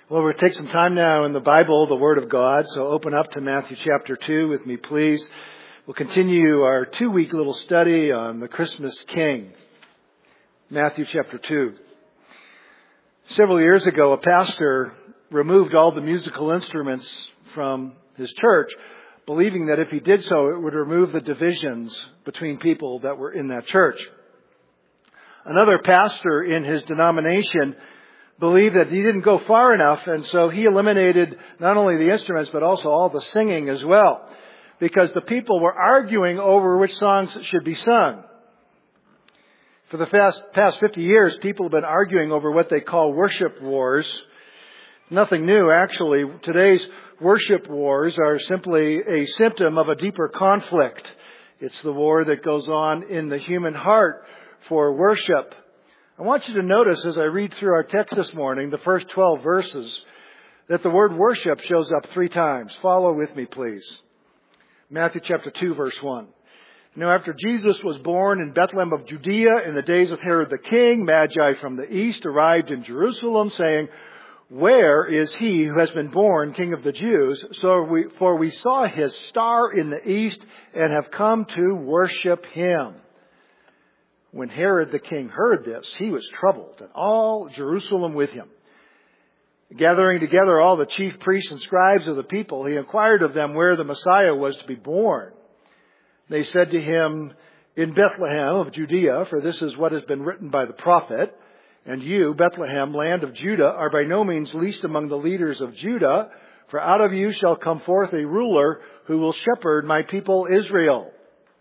Well, we'll take some time now in the Bible, the Word of God. So open up to Matthew chapter 2 with me, please. We'll continue our 2-week little study on the Christmas King. Matthew chapter 2. Several years ago, a pastor removed all the musical instruments from his church, believing that if he did so, it would remove the divisions between people that were in that church. Another pastor in his denomination believed that he didn't go far enough, and so he eliminated not only the instruments but also all the singing as well, because the people were arguing over which songs should be sung. For the past 50 years, people have been arguing over what they call worship wars. It's nothing new, actually. Today's worship wars are simply a symptom of a deeper conflict. It's the war that goes on in the human heart for worship. I want you to notice as I read through our text this morning, the first 12 verses, that the word worship shows up 3 times. Follow with me, please. Matthew chapter 2, verse 1. Now, after Jesus was born in Bethlehem of Judea in the days of Herod the king, Magi from the east arrived in Jerusalem, saying, "Where is he who has been born King of the Jews? For we saw his star in the east and have come to worship him." When Herod the king heard this, he was troubled, and all Jerusalem with him. Gathering together all the chief priests and scribes of the people, he inquired of them where the Messiah was to be born. They said to him, "In Bethlehem of Judea, for this is what has been written by the prophet. And you, Bethlehem, land of Judah, are by no means least among the leaders of Judah, for out of you shall come forth a ruler who will shepherd my people Israel."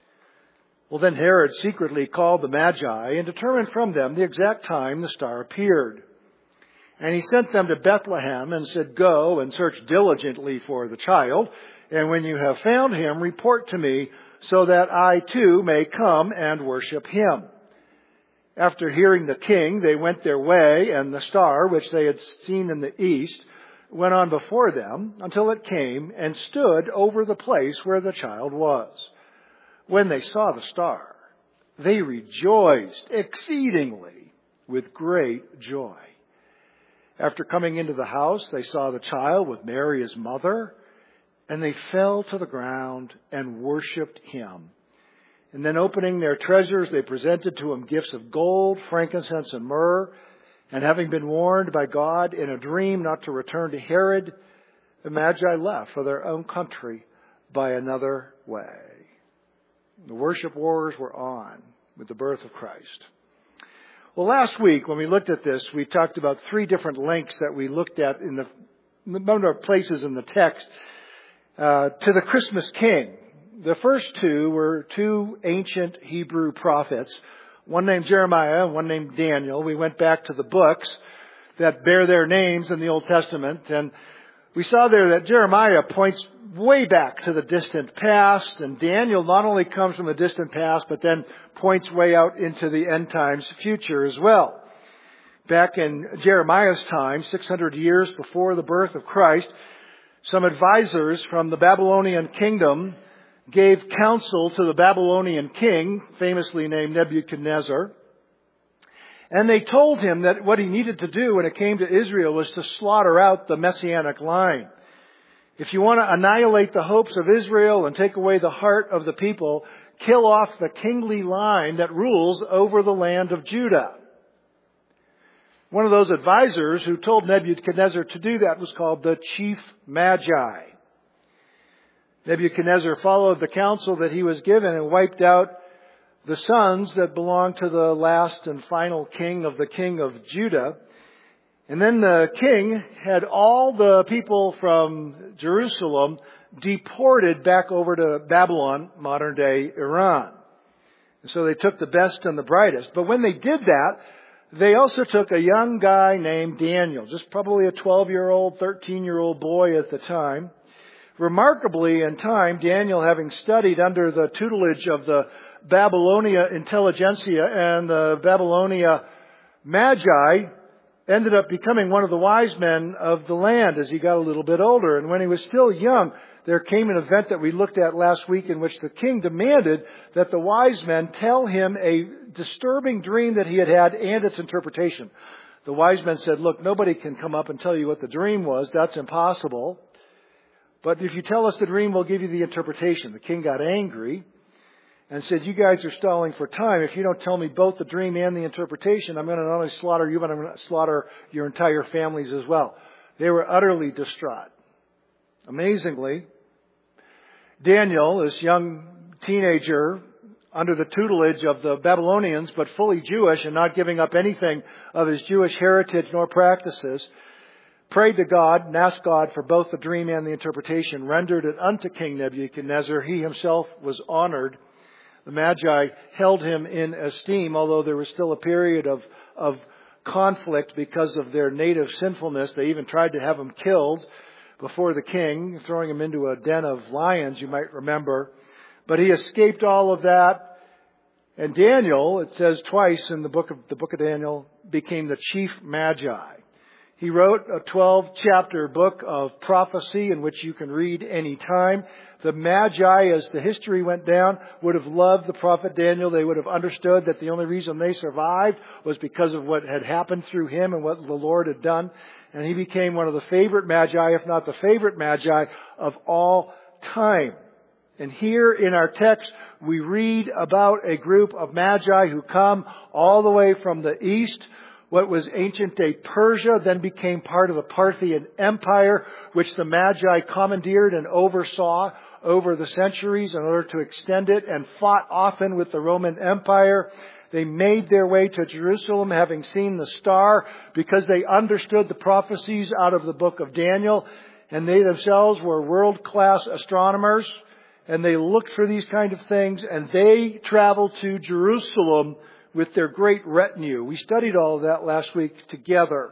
Well, then Herod secretly called the Magi and determined from them the exact time the star appeared. And he sent them to Bethlehem and said, "Go and search diligently for the child, and when you have found him, report to me, so that I too may come and worship him." After hearing the king, they went their way, and the star, which they had seen in the east, went on before them until it came and stood over the place where the child was. When they saw the star, they rejoiced exceedingly with great joy. After coming into the house, they saw the child with Mary his mother, and they fell to the ground and worshipped him. And then opening their treasures, they presented to him gifts of gold, frankincense, and myrrh. And having been warned by God in a dream not to return to Herod, the Magi left for their own country by another way. The worship wars were on with the birth of Christ. Well, last week when we looked at this, we talked about 3 different links that we looked at in the number of places in the text to the Christmas King. The first 2 were 2 ancient Hebrew prophets, one named Jeremiah and one named Daniel. We went back to the books that bear their names in the Old Testament, and we saw there that Jeremiah points way back to the distant past, and Daniel not only comes from the distant past, but then points way out into the end times future as well. Back in Jeremiah's time, 600 years before the birth of Christ, some advisors from the Babylonian kingdom gave counsel to the Babylonian king, famously named Nebuchadnezzar. And they told him that what he needed to do when it came to Israel was to slaughter out the Messianic line. If you want to annihilate the hopes of Israel and take away the heart of the people, kill off the kingly line that rules over the land of Judah. One of those advisors who told Nebuchadnezzar to do that was called the Chief Magi. Nebuchadnezzar followed the counsel that he was given and wiped out the sons that belonged to the last and final king of Judah. And then the king had all the people from Jerusalem deported back over to Babylon, modern day Iran. And so they took the best and the brightest. But when they did that, they also took a young guy named Daniel, just probably a 12-year-old, 13-year-old boy at the time. Remarkably, in time, Daniel, having studied under the tutelage of the Babylonia intelligentsia and the Babylonia Magi, ended up becoming one of the wise men of the land as he got a little bit older. And when he was still young, there came an event that we looked at last week in which the king demanded that the wise men tell him a disturbing dream that he had had and its interpretation. The wise men said, look, nobody can come up and tell you what the dream was. That's impossible. But if you tell us the dream, we'll give you the interpretation. The king got angry and said, you guys are stalling for time. If you don't tell me both the dream and the interpretation, I'm going to not only slaughter you, but I'm going to slaughter your entire families as well. They were utterly distraught. Amazingly, Daniel, this young teenager, under the tutelage of the Babylonians, but fully Jewish and not giving up anything of his Jewish heritage nor practices, prayed to God and asked God for both the dream and the interpretation, rendered it unto King Nebuchadnezzar. He himself was honored. The Magi held him in esteem, although there was still a period of conflict because of their native sinfulness. They even tried to have him killed before the king, throwing him into a den of lions, you might remember. But he escaped all of that. And Daniel, it says twice in the book of Daniel, became the chief magi. He wrote a 12-chapter book of prophecy in which you can read any time. The Magi, as the history went down, would have loved the prophet Daniel. They would have understood that the only reason they survived was because of what had happened through him and what the Lord had done. And he became one of the favorite Magi, if not the favorite Magi of all time. And here in our text, we read about a group of Magi who come all the way from the east. What was ancient day Persia then became part of the Parthian Empire, which the Magi commandeered and oversaw over the centuries in order to extend it, and fought often with the Roman Empire. They made their way to Jerusalem, having seen the star, because they understood the prophecies out of the book of Daniel, and they themselves were world-class astronomers, and they looked for these kind of things, and they traveled to Jerusalem with their great retinue. We studied all of that last week together.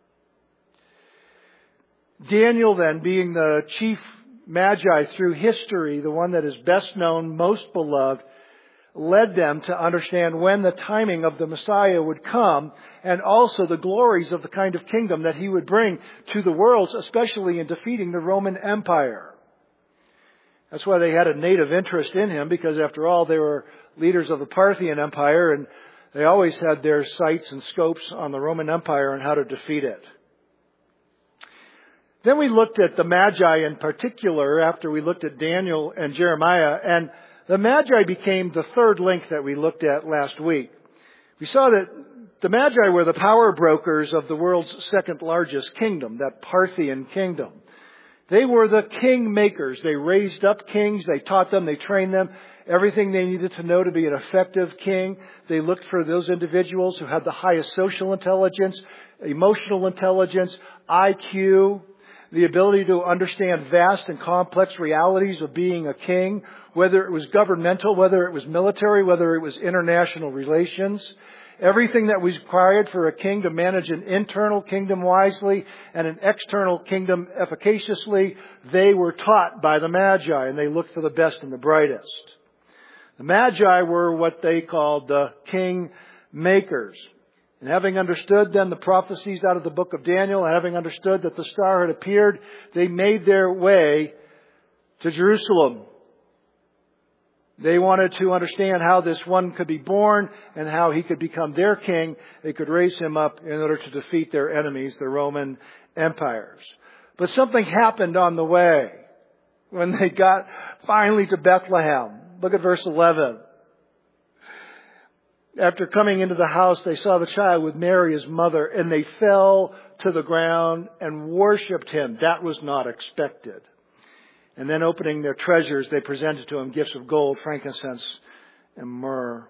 Daniel then, being the chief Magi through history, the one that is best known, most beloved, led them to understand when the timing of the Messiah would come, and also the glories of the kind of kingdom that he would bring to the world, especially in defeating the Roman Empire. That's why they had a native interest in him, because after all, they were leaders of the Parthian Empire, and they always had their sights and scopes on the Roman Empire and how to defeat it. Then we looked at the Magi in particular after we looked at Daniel and Jeremiah, and the Magi became the third link that we looked at last week. We saw that the Magi were the power brokers of the world's second largest kingdom, that Parthian kingdom. They were the king makers. They raised up kings. They taught them. They trained them. Everything they needed to know to be an effective king. They looked for those individuals who had the highest social intelligence, emotional intelligence, IQ, the ability to understand vast and complex realities of being a king, whether it was governmental, whether it was military, whether it was international relations. Everything that was required for a king to manage an internal kingdom wisely and an external kingdom efficaciously, they were taught by the Magi, and they looked for the best and the brightest. The Magi were what they called the king makers. And having understood then the prophecies out of the book of Daniel, and having understood that the star had appeared, they made their way to Jerusalem. They wanted to understand how this one could be born and how he could become their king. They could raise him up in order to defeat their enemies, the Roman empires. But something happened on the way when they got finally to Bethlehem. Look at verse 11. After coming into the house, they saw the child with Mary, his mother, and they fell to the ground and worshipped him. That was not expected. And then opening their treasures, they presented to him gifts of gold, frankincense, and myrrh.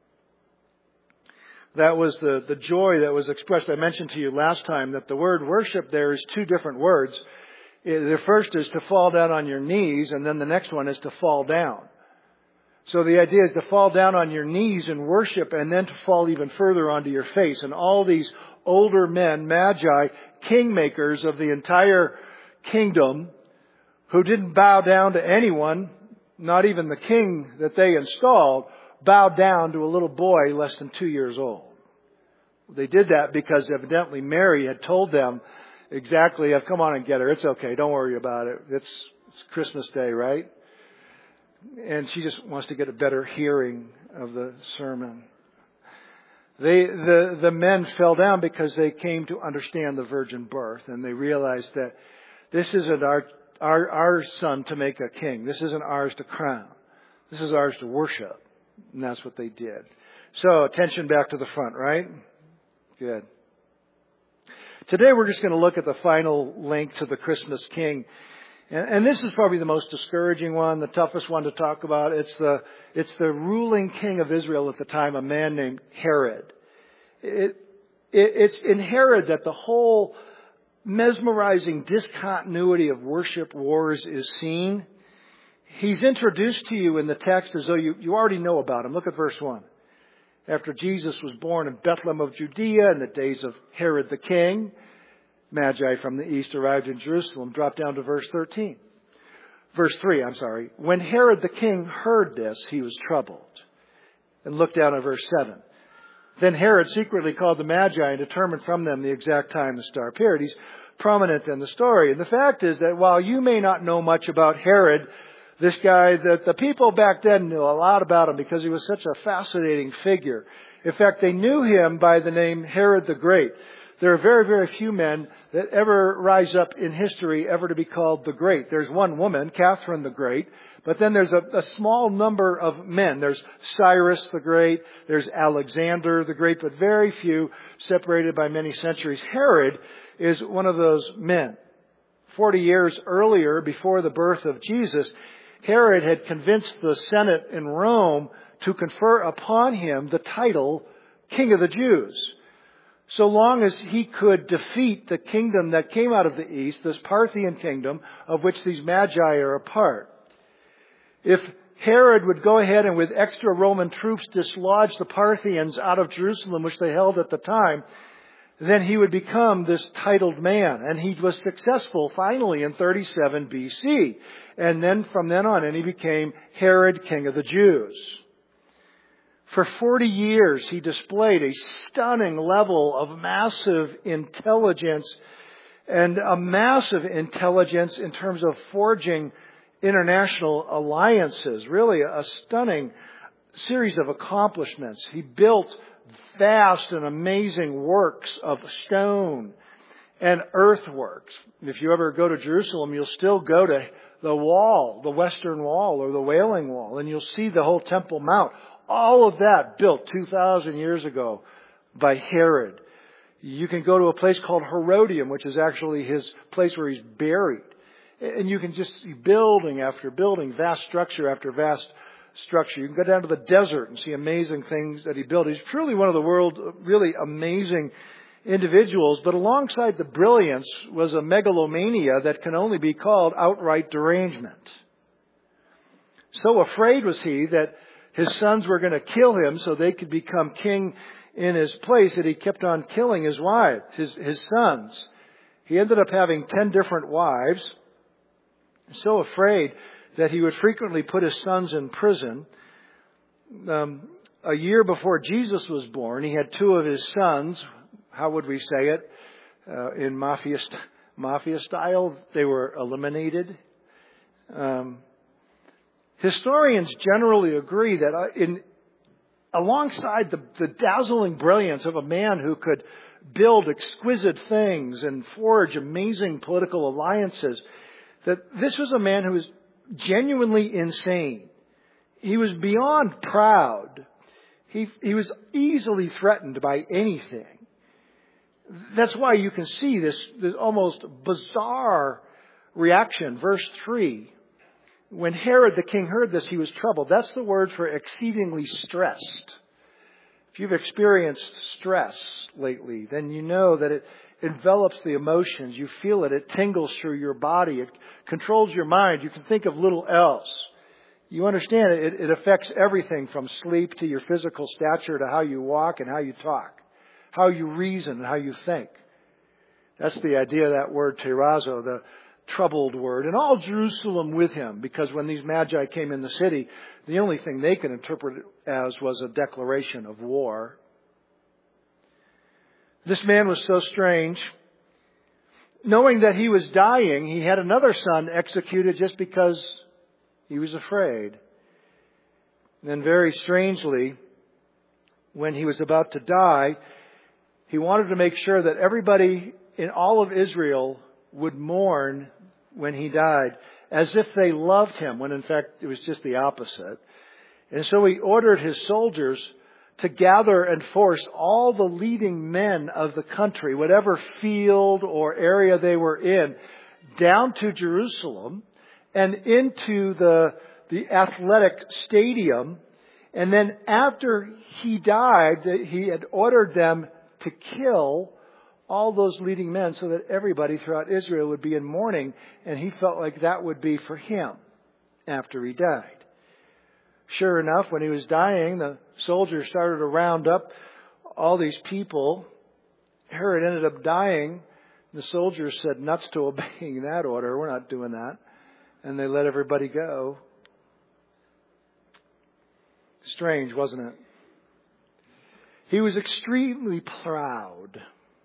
That was the joy that was expressed. I mentioned to you last time that the word worship there is two different words. The first is to fall down on your knees, and then the next one is to fall down. So the idea is to fall down on your knees and worship, and then to fall even further onto your face. And all these older men, Magi, kingmakers of the entire kingdom, who didn't bow down to anyone, not even the king that they installed, bowed down to a little boy less than 2 years old. They did that because evidently Mary had told them exactly, come on and get her. It's okay. Don't worry about it. It's Christmas Day, right? And she just wants to get a better hearing of the sermon. The men fell down because they came to understand the virgin birth, and they realized that this isn't our son to make a king. This isn't ours to crown. This is ours to worship. And that's what they did. So, attention back to the front, right? Good. Today we're just going to look at the final link to the Christmas King. And this is probably the most discouraging one, the toughest one to talk about. It's the ruling king of Israel at the time, a man named Herod. It's in Herod that the whole mesmerizing discontinuity of worship wars is seen. He's introduced to you in the text as though you already know about him. Look at verse 1. After Jesus was born in Bethlehem of Judea in the days of Herod the king, Magi from the east arrived in Jerusalem. Drop down to verse 13. Verse 3, When Herod the king heard this, he was troubled. And look down at verse 7. Then Herod secretly called the Magi and determined from them the exact time the star appeared. He's prominent in the story. And the fact is that while you may not know much about Herod, this guy, that the people back then knew a lot about him because he was such a fascinating figure. In fact, they knew him by the name Herod the Great. There are very, very few men that ever rise up in history ever to be called the Great. There's one woman, Catherine the Great, but then there's a small number of men. There's Cyrus the Great, there's Alexander the Great, but very few separated by many centuries. Herod is one of those men. 40 years earlier, before the birth of Jesus, Herod had convinced the Senate in Rome to confer upon him the title King of the Jews. So long as he could defeat the kingdom that came out of the east, this Parthian kingdom of which these Magi are a part. If Herod would go ahead and with extra Roman troops dislodge the Parthians out of Jerusalem, which they held at the time, then he would become this titled man. And he was successful finally in 37 BC. And then from then on, and he became Herod, King of the Jews. For 40 years, he displayed a stunning level of massive intelligence and a massive intelligence in terms of forging international alliances. Really a stunning series of accomplishments. He built vast and amazing works of stone and earthworks. If you ever go to Jerusalem, you'll still go to the wall, the Western Wall or the Wailing Wall, and you'll see the whole Temple Mount. All of that built 2,000 years ago by Herod. You can go to a place called Herodium, which is actually his place where he's buried. And you can just see building after building, vast structure after vast structure. You can go down to the desert and see amazing things that he built. He's truly one of the world's really amazing individuals. But alongside the brilliance was a megalomania that can only be called outright derangement. So afraid was he that his sons were going to kill him so they could become king in his place, that he kept on killing his wives, his sons. He ended up having 10 different wives. So afraid that he would frequently put his sons in prison. A year before Jesus was born, he had 2 of his sons, how would we say it, in mafia style, they were eliminated. Historians generally agree that alongside the dazzling brilliance of a man who could build exquisite things and forge amazing political alliances, that this was a man who was genuinely insane. He was beyond proud. He was easily threatened by anything. That's why you can see this almost bizarre reaction. Verse 3. When Herod the king heard this, he was troubled. That's the word for exceedingly stressed. If you've experienced stress lately, then you know that it envelops the emotions. You feel it. It tingles through your body. It controls your mind. You can think of little else. You understand it affects everything from sleep to your physical stature to how you walk and how you talk, how you reason and how you think. That's the idea of that word terrazo, the troubled word. And all Jerusalem with him, because when these Magi came in the city, the only thing they could interpret it as was a declaration of war. This man was so strange. Knowing that he was dying, he had another son executed just because he was afraid. And then very strangely, when he was about to die, he wanted to make sure that everybody in all of Israel would mourn when he died, as if they loved him, when in fact it was just the opposite. And so he ordered his soldiers to gather and force all the leading men of the country, whatever field or area they were in, down to Jerusalem and into the athletic stadium. And then after he died, he had ordered them to kill all those leading men so that everybody throughout Israel would be in mourning. And he felt like that would be for him after he died. Sure enough, when he was dying, the soldiers started to round up all these people. Herod ended up dying. The soldiers said, nuts to obeying that order. We're not doing that. And they let everybody go. Strange, wasn't it? He was extremely proud.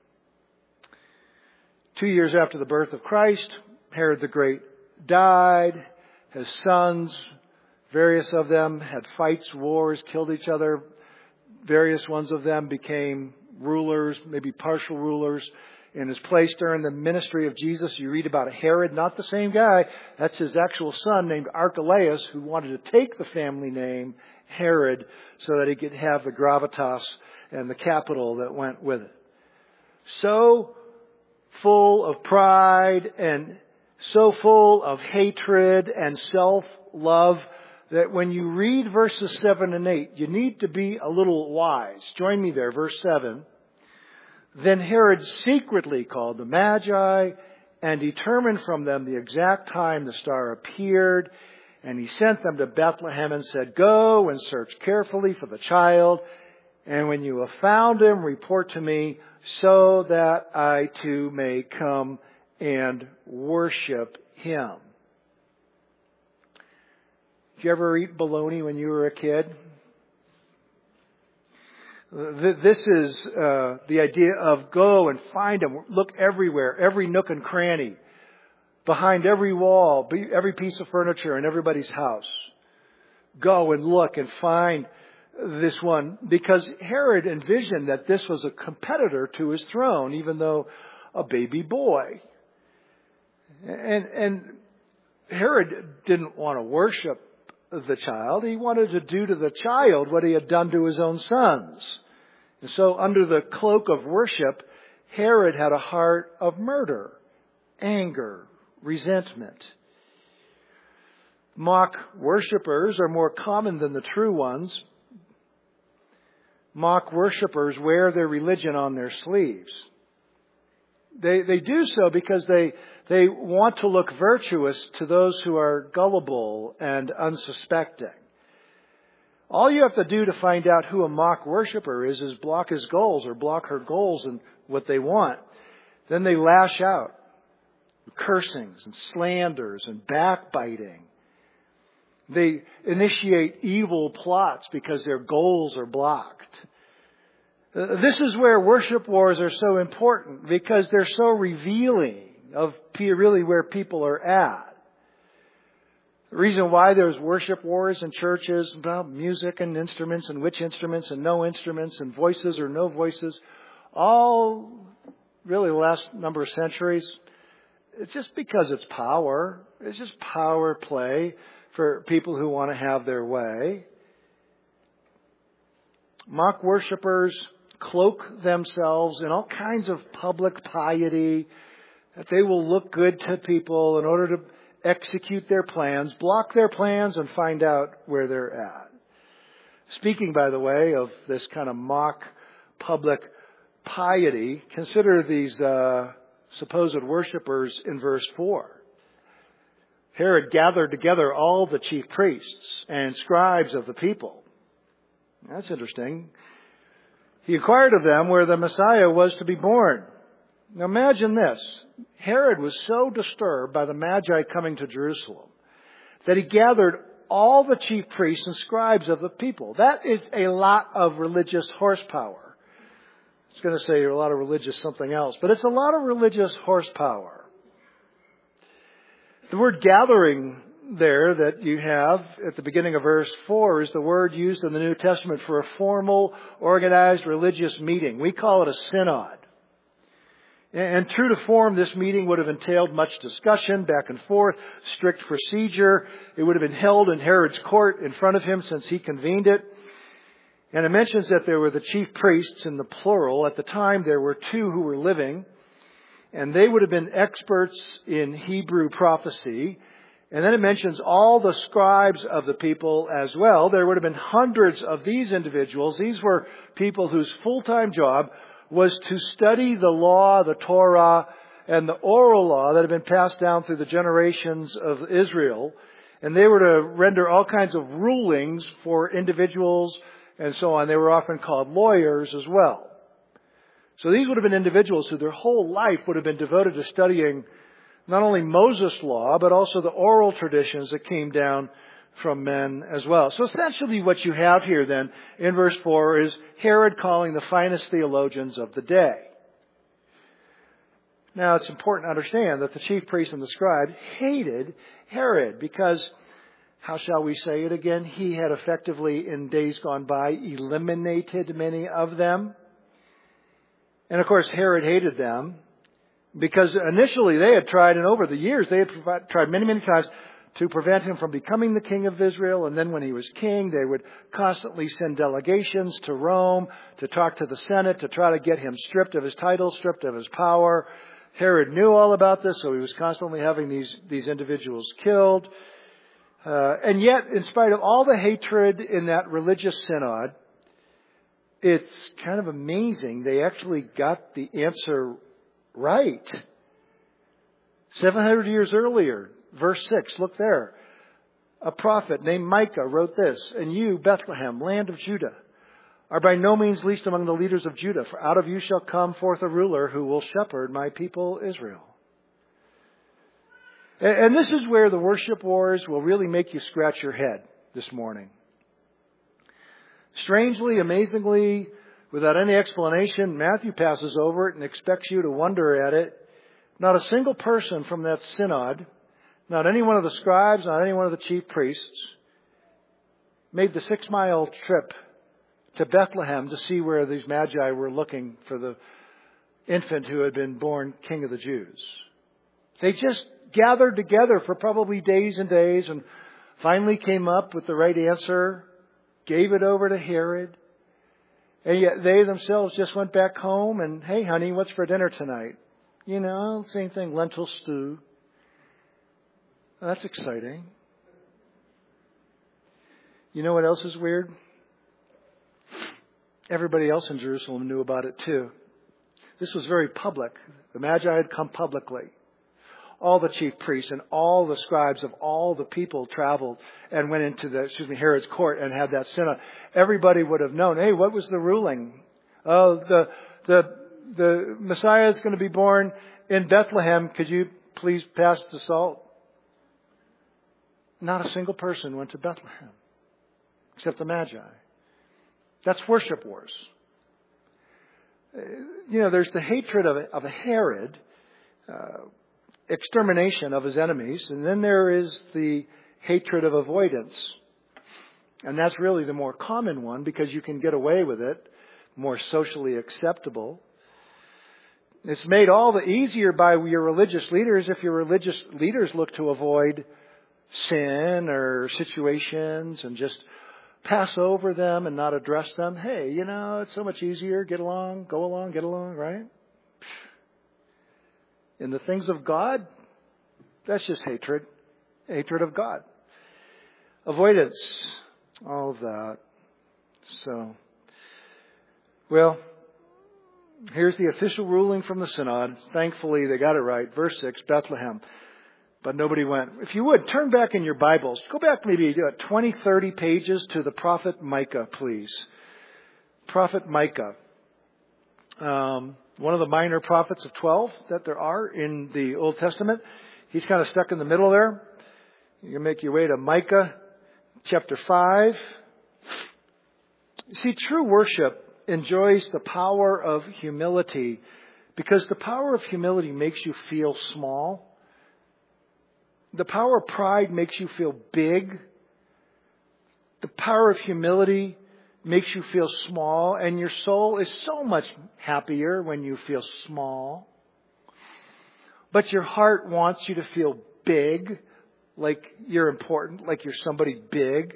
2 years after the birth of Christ, Herod the Great died. His sons, various of them, had fights, wars, killed each other. Various ones of them became rulers, maybe partial rulers. In his place during the ministry of Jesus, you read about Herod, not the same guy. That's his actual son named Archelaus, who wanted to take the family name Herod so that he could have the gravitas and the capital that went with it. So full of pride and so full of hatred and self-love that when you read verses 7 and 8, you need to be a little wise. Join me there, verse 7. Then Herod secretly called the Magi and determined from them the exact time the star appeared. And he sent them to Bethlehem and said, go and search carefully for the child. And when you have found him, report to me so that I too may come and worship him. Did you ever eat bologna when you were a kid? This is the idea of go and find him. Look everywhere, every nook and cranny, behind every wall, every piece of furniture in everybody's house. Go and look and find this one, because Herod envisioned that this was a competitor to his throne, even though a baby boy. And Herod didn't want to worship the child. He wanted to do to the child what he had done to his own sons. And so under the cloak of worship, Herod had a heart of murder, anger, resentment. Mock worshippers are more common than the true ones. Mock worshippers wear their religion on their sleeves. They do so because they want to look virtuous to those who are gullible and unsuspecting. All you have to do to find out who a mock worshiper is block his goals or block her goals and what they want. Then they lash out. Cursings and slanders and backbiting. They initiate evil plots because their goals are blocked. This is where worship wars are so important, because they're so revealing of really where people are at. The reason why there's worship wars in churches about music and instruments and which instruments and no instruments and voices or no voices, all really the last number of centuries, it's just because it's power. It's just power play for people who want to have their way. Mock worshipers cloak themselves in all kinds of public piety, that they will look good to people in order to execute their plans, block their plans, and find out where they're at. Speaking, by the way, of this kind of mock public piety, consider these supposed worshipers in verse 4. Herod gathered together all the chief priests and scribes of the people. That's interesting. He inquired of them where the Messiah was to be born. Now imagine this. Herod was so disturbed by the Magi coming to Jerusalem that he gathered all the chief priests and scribes of the people. That is a lot of religious horsepower. I was going to say a lot of religious something else, but it's a lot of religious horsepower. The word gathering there that you have at the beginning of verse 4 is the word used in the New Testament for a formal, organized religious meeting. We call it a synod. And true to form, this meeting would have entailed much discussion, back and forth, strict procedure. It would have been held in Herod's court in front of him since he convened it. And it mentions that there were the chief priests in the plural. At the time, there were two who were living. And they would have been experts in Hebrew prophecy. And then it mentions all the scribes of the people as well. There would have been hundreds of these individuals. These were people whose full-time job was to study the law, the Torah, and the oral law that had been passed down through the generations of Israel. And they were to render all kinds of rulings for individuals and so on. They were often called lawyers as well. So these would have been individuals who their whole life would have been devoted to studying not only Moses' law, but also the oral traditions that came down from men as well. So essentially what you have here then in verse 4 is Herod calling the finest theologians of the day. Now it's important to understand that the chief priests and the scribe hated Herod because, how shall we say it again, he had effectively in days gone by eliminated many of them. And of course Herod hated them because initially they had tried, and over the years they had tried many, many times to prevent him from becoming the king of Israel. And then when he was king, they would constantly send delegations to Rome to talk to the Senate to try to get him stripped of his title, stripped of his power. Herod knew all about this, so he was constantly having these individuals killed. And yet, in spite of all the hatred in that religious synod, it's kind of amazing they actually got the answer right. 700 years earlier, verse 6, look there. A prophet named Micah wrote this, "And you, Bethlehem, land of Judah, are by no means least among the leaders of Judah, for out of you shall come forth a ruler who will shepherd my people Israel." And this is where the worship wars will really make you scratch your head this morning. Strangely, amazingly, without any explanation, Matthew passes over it and expects you to wonder at it. Not a single person from that synod, not any one of the scribes, not any one of the chief priests, made the 6-mile trip to Bethlehem to see where these magi were looking for the infant who had been born King of the Jews. They just gathered together for probably days and days and finally came up with the right answer, gave it over to Herod, and yet they themselves just went back home and, "Hey, honey, what's for dinner tonight?" You know, same thing, lentil stew. Well, that's exciting. You know what else is weird? Everybody else in Jerusalem knew about it too. This was very public. The Magi had come publicly. All the chief priests and all the scribes of all the people traveled and went into Herod's court and had that synod. Everybody would have known, hey, what was the ruling? Oh, the Messiah is going to be born in Bethlehem. Could you please pass the salt? Not a single person went to Bethlehem except the Magi. That's worship wars. You know, there's the hatred of a Herod, extermination of his enemies, and then there is the hatred of avoidance. And that's really the more common one because you can get away with it, more socially acceptable. It's made all the easier by your religious leaders if your religious leaders look to avoid sin or situations and just pass over them and not address them. Hey, you know, it's so much easier. Get along, go along, get along, right? In the things of God, that's just hatred. Hatred of God. Avoidance. All of that. So, well, here's the official ruling from the synod. Thankfully, they got it right. Verse 6, Bethlehem. But nobody went. If you would, turn back in your Bibles. Go back maybe 20, 30 pages to the prophet Micah, please. Prophet Micah. One of the minor prophets of 12 that there are in the Old Testament. He's kind of stuck in the middle there. You can make your way to Micah chapter 5. You see, true worship enjoys the power of humility because the power of humility makes you feel small. the power of pride makes you feel big. The power of humility makes you feel small, and your soul is so much happier when you feel small. But your heart wants you to feel big, like you're important, like you're somebody big.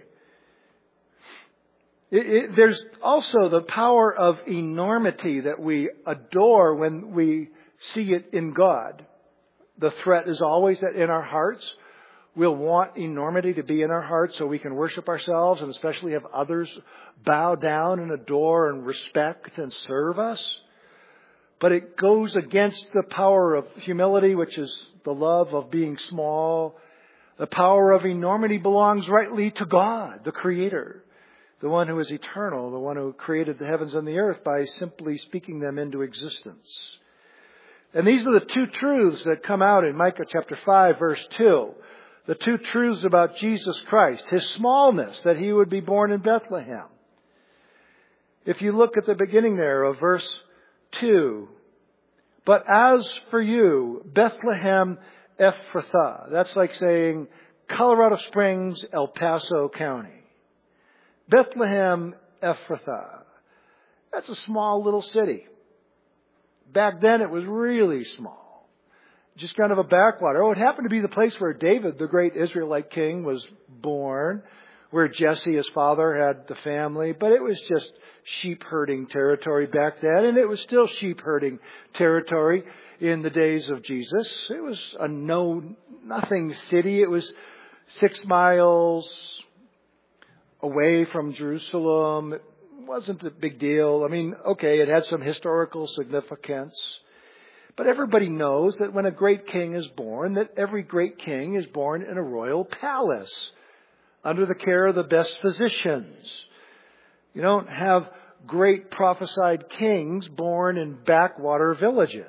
There's also the power of enormity that we adore when we see it in God. The threat is always that in our hearts, we'll want enormity to be in our hearts so we can worship ourselves and especially have others bow down and adore and respect and serve us. But it goes against the power of humility, which is the love of being small. The power of enormity belongs rightly to God, the Creator, the one who is eternal, the one who created the heavens and the earth by simply speaking them into existence. And these are the two truths that come out in Micah chapter 5, verse 2. The two truths about Jesus Christ. His smallness, that He would be born in Bethlehem. If you look at the beginning there of verse 2. But as for you, Bethlehem Ephrathah. That's like saying Colorado Springs, El Paso County. Bethlehem Ephrathah. That's a small little city. Back then it was really small. Just kind of a backwater. Oh, it happened to be the place where David, the great Israelite king, was born, where Jesse, his father, had the family. But it was just sheep herding territory back then, and it was still sheep herding territory in the days of Jesus. It was a nothing city. It was 6 miles away from Jerusalem. It wasn't a big deal. I mean, okay, it had some historical significance. But everybody knows that when a great king is born, that every great king is born in a royal palace under the care of the best physicians. You don't have great prophesied kings born in backwater villages.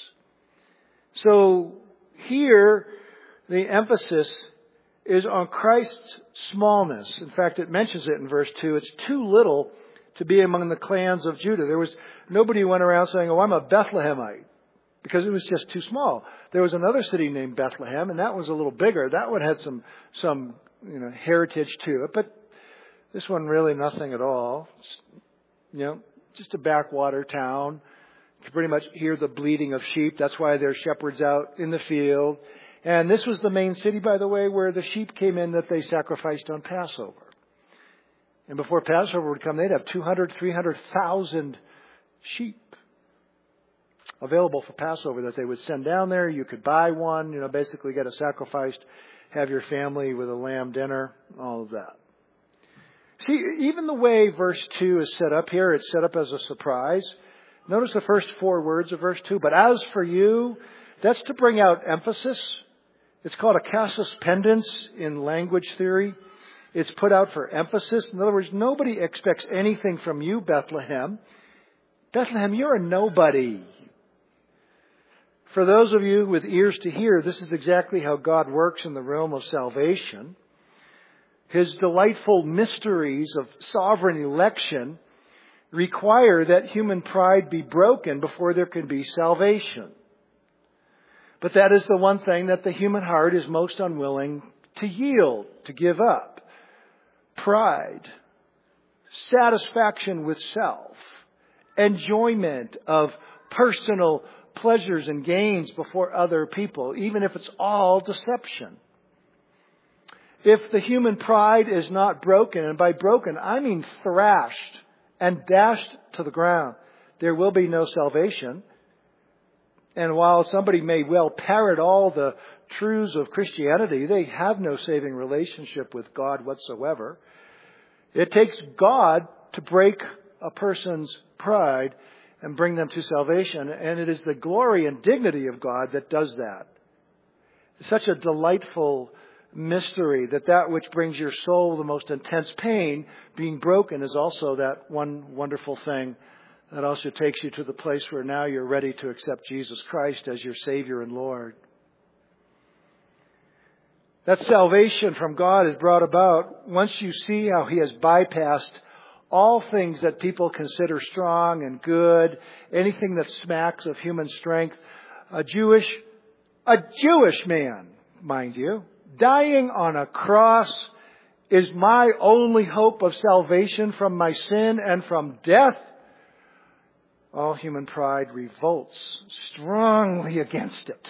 So here, the emphasis is on Christ's smallness. In fact, it mentions it in verse 2. It's too little to be among the clans of Judah. There was nobody who went around saying, oh, I'm a Bethlehemite, because it was just too small. There was another city named Bethlehem, and that was a little bigger. That one had some heritage to it, but this one really nothing at all. Just a backwater town. You can pretty much hear the bleating of sheep. That's why there's shepherds out in the field. And this was the main city, by the way, where the sheep came in that they sacrificed on Passover. And before Passover would come, they'd have 200, 300,000 sheep available for Passover that they would send down there. You could buy one, basically get a sacrifice, have your family with a lamb dinner, all of that. See, even the way verse 2 is set up here, it's set up as a surprise. Notice the first 4 words of verse 2. But as for you, that's to bring out emphasis. It's called a casus pendens in language theory. It's put out for emphasis. In other words, nobody expects anything from you, Bethlehem. Bethlehem, you're a nobody. For those of you with ears to hear, this is exactly how God works in the realm of salvation. His delightful mysteries of sovereign election require that human pride be broken before there can be salvation. But that is the one thing that the human heart is most unwilling to yield, to give up. Pride, satisfaction with self, enjoyment of personal pleasures and gains before other people, even if it's all deception. If the human pride is not broken, and by broken I mean thrashed and dashed to the ground, there will be no salvation. And while somebody may well parrot all the truths of Christianity, they have no saving relationship with God whatsoever. It takes God to break a person's pride and bring them to salvation. And it is the glory and dignity of God that does that. It's such a delightful mystery that which brings your soul the most intense pain, being broken, is also that one wonderful thing that also takes you to the place where now you're ready to accept Jesus Christ as your Savior and Lord. That salvation from God is brought about once you see how He has bypassed all things that people consider strong and good, anything that smacks of human strength. A Jewish man, mind you, dying on a cross is my only hope of salvation from my sin and from death, all human pride revolts strongly against it.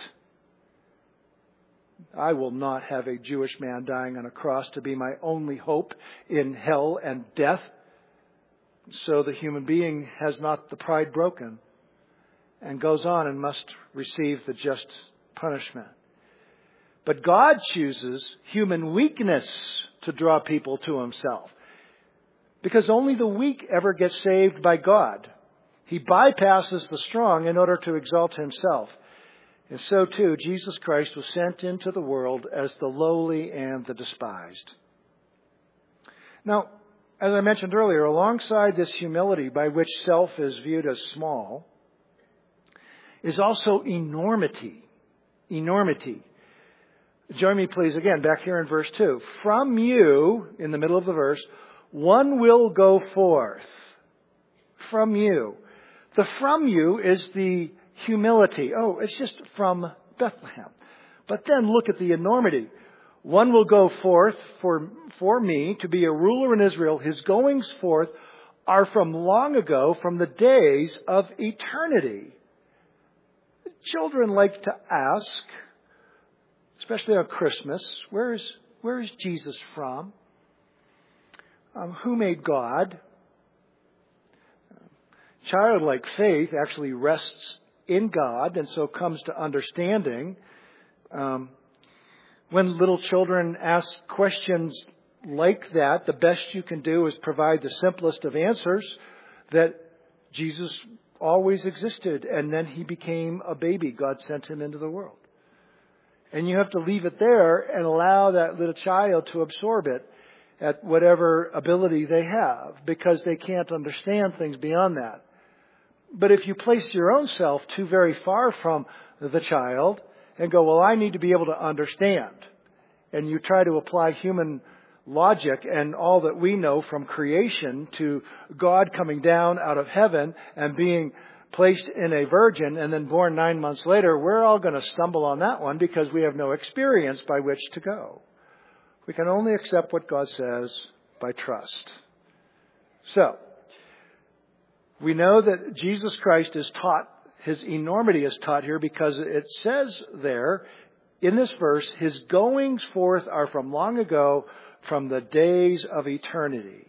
I will not have a Jewish man dying on a cross to be my only hope in hell and death. So the human being has not the pride broken and goes on and must receive the just punishment. But God chooses human weakness to draw people to Himself, because only the weak ever get saved by God. He bypasses the strong in order to exalt Himself. And so too, Jesus Christ was sent into the world as the lowly and the despised. Now, as I mentioned earlier, alongside this humility by which self is viewed as small is also enormity. Enormity. Join me, please, again, back here in verse 2. From you, in the middle of the verse, one will go forth. From you. The from you is the humility. Oh, it's just from Bethlehem. But then look at the enormity. One will go forth for me to be a ruler in Israel. His goings forth are from long ago, from the days of eternity. Children like to ask, especially on Christmas, where is Jesus from? Who made God? Childlike faith actually rests in God and so comes to understanding. When little children ask questions like that, the best you can do is provide the simplest of answers, that Jesus always existed and then He became a baby. God sent Him into the world. And you have to leave it there and allow that little child to absorb it at whatever ability they have, because they can't understand things beyond that. But if you place your own self too very far from the child and go, well, I need to be able to understand, and you try to apply human logic and all that we know from creation to God coming down out of heaven and being placed in a virgin and then born 9 months later, we're all going to stumble on that one because we have no experience by which to go. We can only accept what God says by trust. So, we know that Jesus Christ is taught, His enormity is taught here because it says there in this verse, His goings forth are from long ago, from the days of eternity.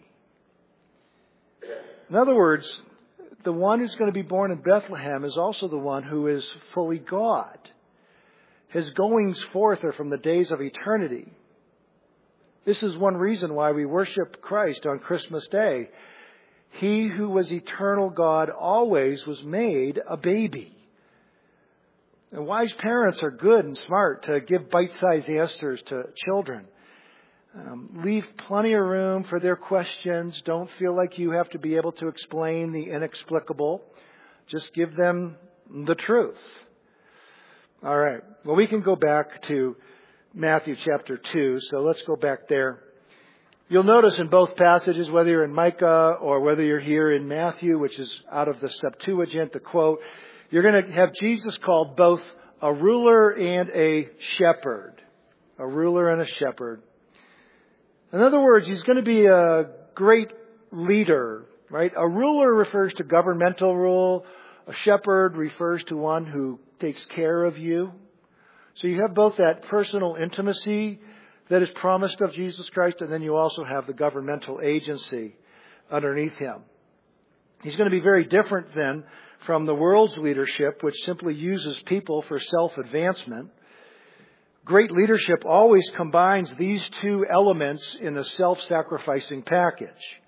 In other words, the one who's going to be born in Bethlehem is also the one who is fully God. His goings forth are from the days of eternity. This is one reason why we worship Christ on Christmas Day. He who was eternal God always was made a baby. And wise parents are good and smart to give bite-sized answers to children. Leave plenty of room for their questions. Don't feel like you have to be able to explain the inexplicable. Just give them the truth. All right. Well, we can go back to Matthew chapter 2. So let's go back there. You'll notice in both passages, whether you're in Micah or whether you're here in Matthew, which is out of the Septuagint, the quote, you're going to have Jesus called both a ruler and a shepherd. A ruler and a shepherd. In other words, He's going to be a great leader, right? A ruler refers to governmental rule. A shepherd refers to one who takes care of you. So you have both that personal intimacy that is promised of Jesus Christ, and then you also have the governmental agency underneath Him. He's going to be very different then from the world's leadership, which simply uses people for self-advancement. Great leadership always combines these two elements in a self-sacrificing package: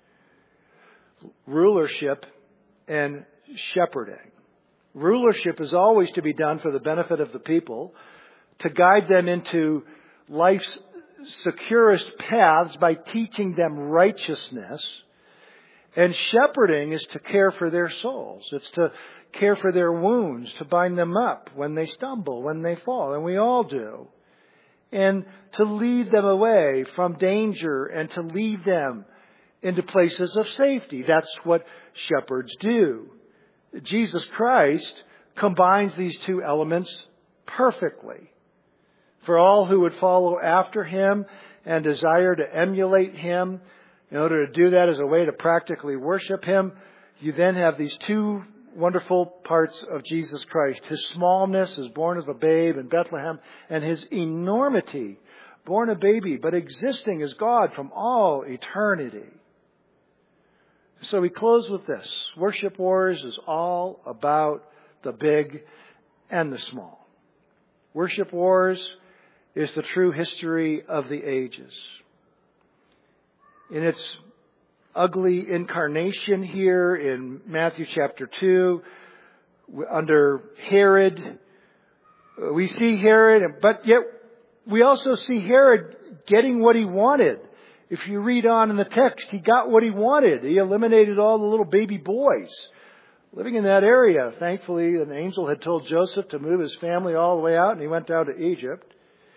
rulership and shepherding. Rulership is always to be done for the benefit of the people, to guide them into life's securest paths by teaching them righteousness. And shepherding is to care for their souls. It's to care for their wounds, to bind them up when they stumble, when they fall, and we all do. And to lead them away from danger and to lead them into places of safety. That's what shepherds do. Jesus Christ combines these two elements perfectly. For all who would follow after him and desire to emulate him, in order to do that as a way to practically worship him, you then have these two wonderful parts of Jesus Christ. His smallness, as born of a babe in Bethlehem, and his enormity, born a baby, but existing as God from all eternity. So we close with this. Worship Wars is all about the big and the small. Worship Wars is the true history of the ages. In its ugly incarnation here in Matthew chapter 2, under Herod, we see Herod, but yet we also see Herod getting what he wanted. If you read on in the text, he got what he wanted. He eliminated all the little baby boys living in that area. Thankfully, an angel had told Joseph to move his family all the way out, and he went down to Egypt.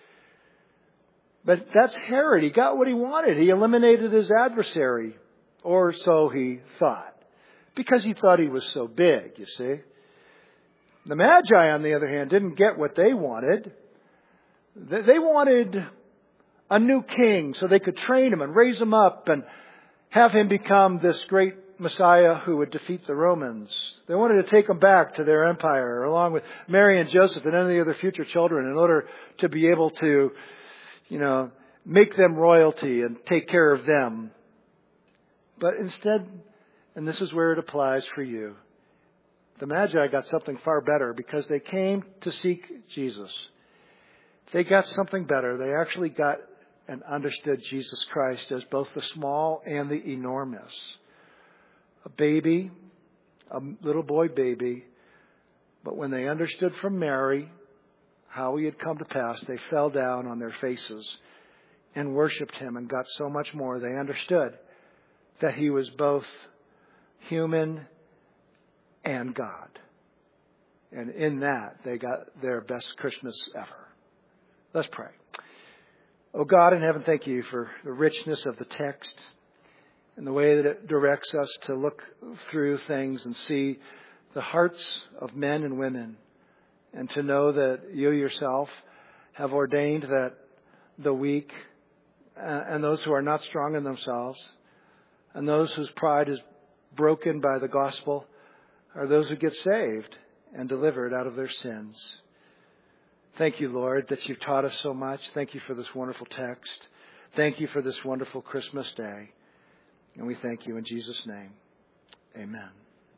But that's Herod. He got what he wanted. He eliminated his adversary, or so he thought, because he thought he was so big, you see. The Magi, on the other hand, didn't get what they wanted. They wanted a new king so they could train him and raise him up and have him become this great Messiah who would defeat the Romans. They wanted to take him back to their empire along with Mary and Joseph and any other future children in order to be able to, make them royalty and take care of them. But instead, and this is where it applies for you, the Magi got something far better because they came to seek Jesus. They got something better. They actually got and understood Jesus Christ as both the small and the enormous. A baby, a little boy baby. But when they understood from Mary how he had come to pass, they fell down on their faces and worshiped him and got so much more. They understood that he was both human and God. And in that, they got their best Christmas ever. Let's pray. Oh God in heaven, thank you for the richness of the text and the way that it directs us to look through things and see the hearts of men and women, and to know that you yourself have ordained that the weak and those who are not strong in themselves and those whose pride is broken by the gospel are those who get saved and delivered out of their sins. Thank you, Lord, that you've taught us so much. Thank you for this wonderful text. Thank you for this wonderful Christmas day. And we thank you in Jesus' name. Amen.